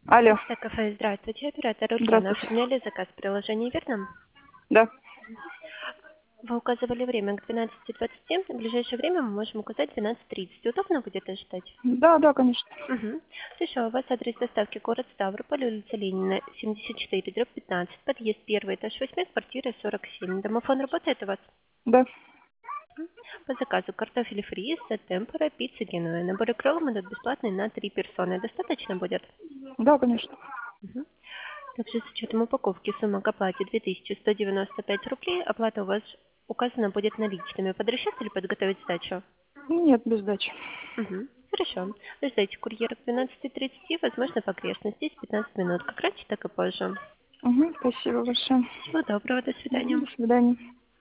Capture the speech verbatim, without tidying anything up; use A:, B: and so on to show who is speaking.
A: Алло.
B: Так, кафе, здравствуйте, оператор Ульяна.
A: Здравствуйте.
B: Оформляли заказ в приложении, верно?
A: Да.
B: Вы указывали время к двенадцати двадцати. В ближайшее время мы можем указать двенадцать тридцать. Удобно будет ожидать?
A: Да, да, конечно.
B: Угу. Хорошо, у вас адрес доставки город Ставрополь, улица Ленина, семьдесят четыре, дробь пятнадцать, подъезд первый, этаж восемь, квартира сорок семь. Домофон работает у вас?
A: Да.
B: Мгм. По заказу картофель фри, темпора, пицца генуэ. Набор кроллом идут бесплатный на три персоны. Достаточно будет?
A: Да, конечно.
B: Мгм. Также с учетом упаковки сумма к оплате две тысячи сто девяносто пять рублей. Оплата у вас указана будет наличными. Под расчет или подготовить сдачу?
A: Нет, без сдачи.
B: Угу. Хорошо. Ждайте курьера к двенадцати тридцати, возможно, в окрестностях пятнадцать минут. Как раньше, так и позже.
A: Угу, спасибо большое.
B: Всего доброго, до
A: Мгм,
B: свидания.
A: до свидания.